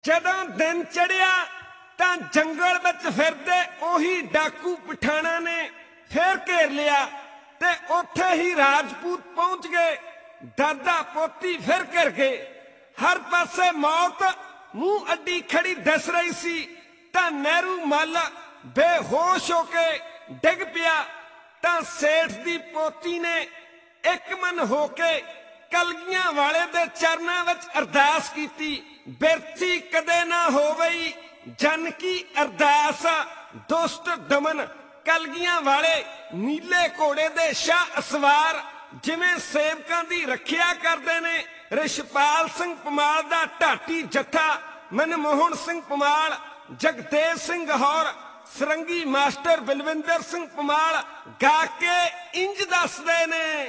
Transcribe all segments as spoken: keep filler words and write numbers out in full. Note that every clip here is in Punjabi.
ਜਦੋਂ ਦਿਨ ਚੜਿਆ ਤਾਂ ਜੰਗਲ ਵਿੱਚ ਫਿਰਦੇ ਉਹੀ ਡਾਕੂ ਪਠਾਣਾ ਨੇ ਫੇਰ ਘੇਰ ਲਿਆ ਤੇ ਉੱਥੇ ਹੀ ਰਾਜਪੂਤ ਪਹੁੰਚ ਗਏ। ਦਾਦਾ ਪੋਤੀ ਫਿਰ ਘਿਰ ਗਏ। ਹਰ ਪਾਸੇ ਮੌਤ ਮੂੰਹ ਅੱਡੀ ਖੜੀ ਦਿਸ ਰਹੀ ਸੀ ਤਾਂ ਨਹਿਰੂ ਮੱਲ ਬੇਹੋਸ਼ ਹੋ ਕੇ ਡਿੱਗ ਪਿਆ ਤਾਂ ਸੇਠ ਦੀ ਪੋਤੀ ਨੇ ਇੱਕ ਮਨ ਹੋ ਕੇ ਕਲਗੀਆਂ ਵਾਲੇ ਦੇ ਚਰਨਾਂ ਵਿੱਚ ਅਰਦਾਸ ਕੀਤੀ, ਬਿਰਥੀ ਕਦੇ ਨਾ ਹੋਵਈ ਜਨ ਕੀ ਅਰਦਾਸ। ਦੁਸ਼ਟ ਦਮਨ ਕਲਗੀਆਂ ਵਾਲੇ ਨੀਲੇ ਘੋੜੇ ਦੇ ਸ਼ਾਹ ਅਸਵਾਰ ਜਿਵੇਂ ਸੇਵਕਾਂ ਦੀ ਰੱਖਿਆ ਕਰਦੇ ਨੇ। ਰਿਸ਼ਪਾਲ ਸਿੰਘ ਪਮਾਲ ਦਾ ਢਾਟੀ ਜੱਥਾ, ਮਨਮੋਹਨ ਸਿੰਘ ਪਮਾਲ, ਜਗਦੇਵ ਸਿੰਘ ਗਹੌਰ, ਸਰੰਗੀ ਮਾਸਟਰ ਬਲਵਿੰਦਰ ਸਿੰਘ ਪਮਾਲ ਗਾ ਕੇ ਇੰਜ ਦੱਸਦੇ ਨੇ।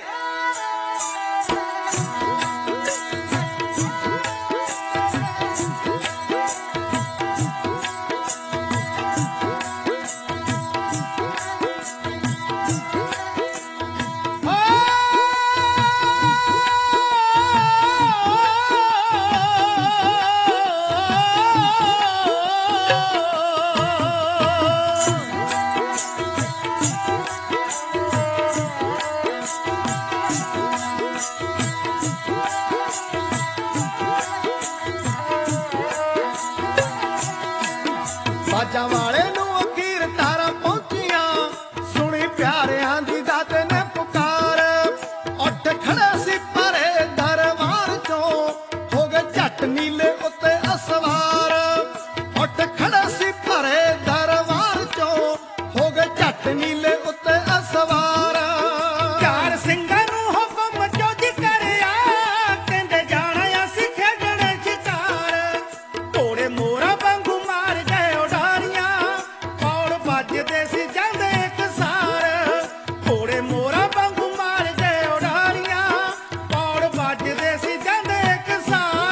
ਬਾਜਾਂ ਵਾਲੇ ਨੂੰ ਅਖੀਰ ਤਾਰਾਂ ਪਹੁੰਚੀਆਂ, ਸੁਣੀ ਪਿਆਰਿਆਂ ਦੀ ਦਾਤੇ ਨੇ ਪੁਕਾਰ। ਉੱਠ ਖੜੇ ਸੀ ਪਰੇ ਦਰਬਾਰ ਚੋਂ, ਹੋ ਗਏ ਝੱਟ ਨੀਲੇ ਉੱਤੇ ਅਸਵਾਰ। ਉੱਠ ਖੜੇ ਸੀ ਪਰੇ ਦਰਬਾਰ ਚੋਂ, ਹੋ ਗਏ ਝੱਟ ਨੀਲੇ ਉੱਤੇ ਅਸਵਾਰ। ਚਾਰ ਸਿੰਘਾਂ ਨੂੰ ਹੁਕਮ ਜੋਜੀ ਕਰਿਆ, ਕਹਿੰਦੇ ਜਾਣਾ ਅਸੀਂ ਖੇਡਣ ਸ਼ਿਕਾਰ। ਘੋੜੇ ਮੋਰਾ ਵਾਂਗੂ ਮਾਰ ਗਏ ਉਡਾਰੀਆਂ, ਪੌੜ ਵੱਜਦੇ ਸੀ ਜਾਂਦੇ ਇੱਕ ਸਾਰ। ਘੋੜੇ ਮੋਰਾ ਵਾਂਗੂ ਮਾਰ ਗਏ ਉਡਾਰੀਆਂ, ਪੌੜ ਵੱਜਦੇ ਸੀ ਜਾਂਦੇ ਇੱਕ ਸਾਰ।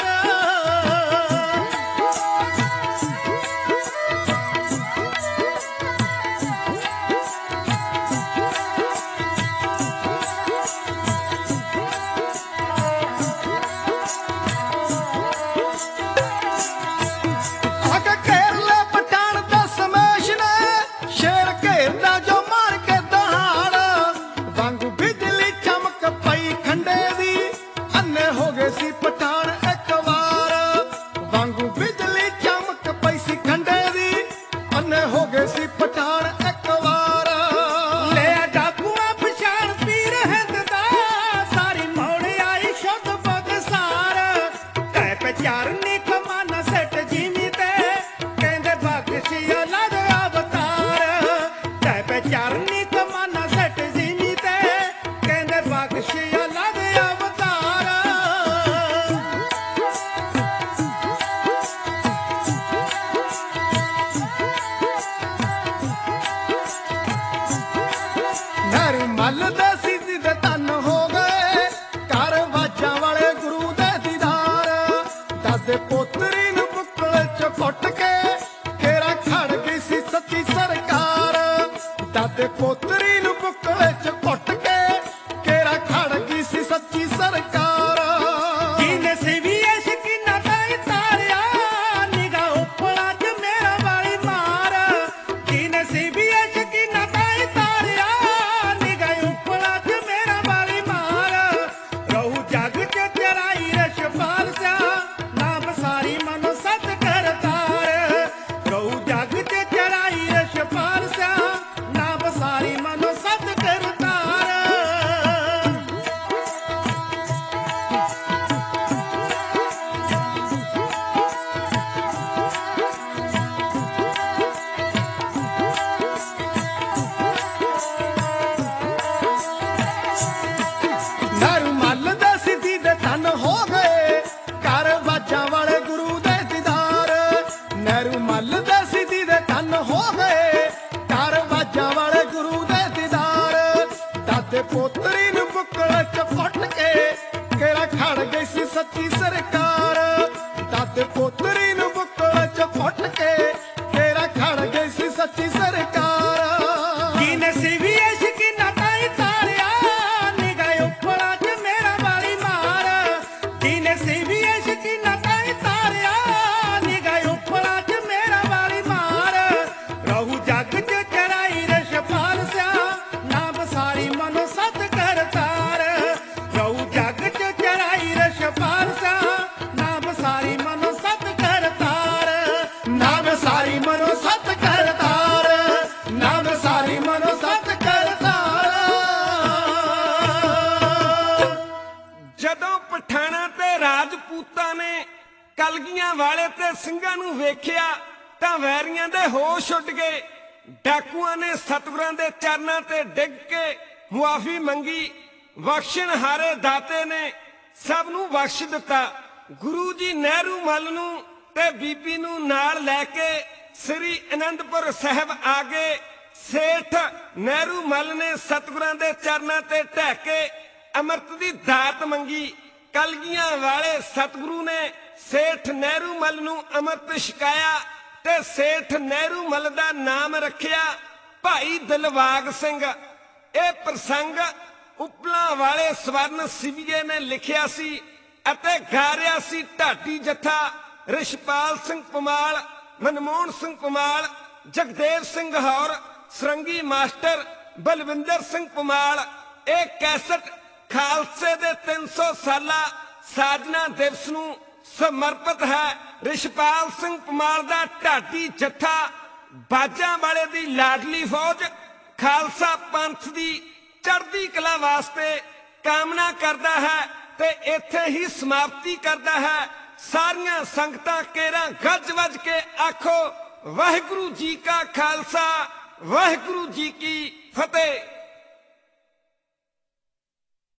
ਅੱਗ ਘੇਰ ਲੈ ਪਠਾਨ ਦਾ ਸਮੇਸ਼ ਨੇ, ਸ਼ੇਰ ਘੇਰਦਾ ਜੋ ਮਾਰ ਕੇ ਦਹਾੜ। ਵਾਂਗੂ ਬਿਜਲੀ ਚਮਕ ਪਈ ਖੰਡੇ ਦੀ, ਅੰਨੇ ਹੋ ਗਏ ਸੀ ਪਠਾਨ ਇੱਕ ਵਾਰ। ਵਾਂਗੂ ਬਿਜਲੀ ਚਮਕ ਪਈ ਸੀ ਖੰਡੇ ਦੀ, ਅੰਨੇ ਹੋ ਗਏ ਸੀ ਪਠਾਨ ਇੱਕ ਵਾਰ। ਲਿਆ ਡਾਕੂਆਂ ਪਛਾਣ ਪੀਰ ਹਿੰਦ ਦਾ, ਸਾਰੀ ਮੌੜ ਆਈ ਸ਼ੁੱਧ ਬੁੱਧ ਸਾਰ। ਕਹਿ ਪਛਾਰਨੀ ਕਮਾਨਾ ਸੱਟ ਜੀਵੀ ਤੇ, ਕਹਿੰਦੇ ਬਖਸ਼ੀ ਔਲਾਦ ਅਵਤਾਰ। ਕਹਿ ਪਛਾਰਨੀ ਕਮਾਨਾ ਸੱਟ ਜੀਵੀ ਤੇ, ਕਹਿੰਦੇ ਬਖਸ਼ੀ ਔਲਾਦ ਅਵਤਾਰ। ਨਹਿਰੂ ਮੱਲ ਦੇ ਸਿੱਧੀ ਦੇ ਧੰਨ ਹੋ ਗਏ, ਘਰ ਵਾਜਾਂ ਵਾਲੇ ਗੁਰੂ ਦੇ ਦੀਦਾਰ। ਦਾਦੇ ਪੋਤਰੀ ਨੂੰ ਬੁੱਕਲ ਚ ਕੁੱਟ ਕੇ, ਕੇਰਾ ਖੜ ਗਈ ਸੀ ਸੱਚੀ ਸਰਕਾਰ। ਦਾਦੇ ਪੋਤਰੀ ਨੂੰ ਬੁੱਕਲ ਚ ਕੁੱਟ ਕੇ, ਕੇਰਾ ਖੜ ਗਈ ਸੀ ਸੱਚੀ ਸਰਕਾਰ। ਜਿਹਨੇ ਸੀ ਵੀ ਇਹ ਸ਼ਕੀਨਾ ਤਾਈ ਤਾਰਿਆ, ਨਿਗਾਹ ਉੱਪਲਾਂ ਚ ਮੇਰਾ ਵਾਲੀ ਮਾਰ। ਜਿਹਨੇ ਸੀ ਵੀ ਇਹ ਸ਼ਕੀਨਾ ਤਾਈ ਤਾਰਿਆ, ਨਿਗਾਹ ਉੱਪਲਾਂ ਚ ਮੇਰਾ ਵਾਲੀ ਮਾਰ। ਰਹੂ ਜਗ ਚ ਤੇਰਾਈ ਰਸ਼ਪਾਲ ਸਿਆ, ਨਾਮ ਸਾਰੀ ਮਨੋ ਸਤ ਕਰਤਾਰ। ਰਹੂ ਜਗ ਚ ਤੇਰਾਈ ਰਸ਼ਪਾਲ ਸਿਆ, ਨਾਮ ਸਾਰੀ ਮਨੋ ਸਤ ਕਰਤਾਰ। ਨਹਿਰੂ ਮੱਲ ਦੇ ਸਿੱਧੀ ਦੇ ਧੰਨ ਹੋ ਗਏ, ਘਰ ਵਾਜਾਂ ਵਾਲੇ ਗੁਰੂ ਦੇ ਦੀਦਾਰ। ਨਹਿਰੂ ਮੱਲ ਦੇ ਸਿੱਧੀ ਦੇ ਧੰਨ ਹੋ ਗਏ, ਘਰ ਵਾਜਾਂ ਵਾਲੇ ਗੁਰੂ ਦੇ ਦੀਦਾਰ। ਦਾਦੇ ਪੋਤਰੀ ਨੂੰ ਬੁੱਕਲ ਚ ਕੁੱਟ ਕੇ, ਕੇਰਾ ਖੜ ਗਈ ਸੀ ਸੱਚੀ ਸਰਕਾਰ। ਦਾਦੇ ਪੋਤਰੀ ਨੂੰ ਬੁੱਕਲ ਚ ਕੁੱਟ ਕੇ, ਕੇਰਾ ਖੜ ਗਈ ਸੀ ਸੱਚੀ ਸਰਕਾਰ। ਜਿਹਨੇ ਸੀ ਵੀ ਇਹ ਸ਼ਕੀਨਾ ਤਾਈ ਤਾਰਿਆ, ਨਿਗਾਹ ਉੱਪਲਾਂ ਚ ਮੇਰਾ ਵਾਲੀ ਮਾਰ। ਜਿਹਨੇ ਸੀ ਵੀ ਇਹ ਸ਼ਕੀਨਾ ਤਾਈ ਤਾਰਿਆ, ਨਿਗਾਹ ਕਲਗੀਆਂ ਵਾਲੇ ਤੇ ਸਿੰਘਾਂ ਨੂੰ ਵੇਖਿਆ ਤਾਂ ਵੈਰੀਆਂ ਦੇ ਹੋਸ਼ ਉੱਡ ਗਏ। ਡਾਕੂਆਂ ਨੇ ਸਤਿਗੁਰਾਂ ਦੇ ਚਰਨਾਂ ਤੇ ਡਿੱਗ ਕੇ ਮੁਆਫੀ ਮੰਗੀ। ਬਖਸ਼ਣਹਾਰੇ ਦਾਤੇ ਨੇ ਸਭ ਨੂੰ ਬਖਸ਼ ਦਿੱਤਾ। ਗੁਰੂ ਜੀ ਨਹਿਰੂ ਮੱਲ ਨੂੰ ਤੇ ਬੀਬੀ ਨੂੰ ਨਾਲ ਲੈ ਕੇ ਸ੍ਰੀ ਅਨੰਦਪੁਰ ਸਾਹਿਬ ਆ ਗਏ। ਸੇਠ ਨਹਿਰੂ ਮੱਲ ਨੇ ਸਤਿਗੁਰਾਂ ਦੇ ਚਰਨਾਂ ਤੇ ਢਹਿ ਕੇ ਅੰਮ੍ਰਿਤ ਦੀ ਦਾਤ ਮੰਗੀ। ਕਲਗੀਆਂ ਵਾਲੇ ਸਤਿਗੁਰੂ ਨੇ ਸੇਠ ਨਹਿਰੂ ਮੱਲ ਨੂੰ ਅੰਮ੍ਰਿਤ ਛਕਾਇਆ ਤੇ ਸੇਠ ਨਹਿਰੂ ਮੱਲ ਦਾ ਨਾਮ ਰੱਖਿਆ ਭਾਈ ਦਿਲਬਾਗ ਸਿੰਘ। ਇਹ ਪ੍ਰਸੰਗ ਉਪਲਾਂ ਵਾਲੇ ਸਵਰਨ ਸਿਵੀਏ ਨੇ ਲਿਖਿਆ ਸੀ ਅਤੇ ਗਾ ਰਿਹਾ ਸੀ ਢਾਡੀ ਜੱਥਾ ਰਿਸ਼ਪਾਲ ਸਿੰਘ ਪਮਾਲ, ਮਨਮੋਹਨ ਸਿੰਘ ਪਮਾਲ, ਜਗਦੇਵ ਸਿੰਘ ਹੌਰ, ਸਰੰਗੀ ਮਾਸਟਰ ਬਲਵਿੰਦਰ ਸਿੰਘ ਪਮਾਲ। ਇਹ ਕੈਸਟ ਖਾਲਸੇ ਦੇ ਤਿੰਨ ਸੌ ਸਾਲਾ ਸਾਜਨਾ ਦਿਵਸ ਨੂੰ ਸਮਰਪਿਤ ਹੈ। ਰਿਸ਼ਪਾਲ ਸਿੰਘ ਪਮਾਲ ਦਾ ਢਾਡੀ ਜੱਥਾ ਬਾਜਾਂ ਵਾਲੇ ਦੀ ਲਾਡਲੀ ਫੌਜ ਖਾਲਸਾ ਪੰਥ ਦੀ ਚੜ੍ਹਦੀ ਕਲਾ ਵਾਸਤੇ ਕਾਮਨਾ ਕਰਦਾ ਹੈ ਤੇ ਇੱਥੇ ਹੀ ਸਮਾਪਤੀ ਕਰਦਾ ਹੈ। ਸਾਰੀਆਂ ਸੰਗਤਾਂ ਕੇਰਾਂ ਗੱਜ ਵੱਜ ਕੇ ਆਖੋ ਵਾਹਿਗੁਰੂ ਜੀ ਕਾ ਖਾਲਸਾ, ਵਾਹਿਗੁਰੂ ਜੀ ਕੀ ਫਤਿਹ।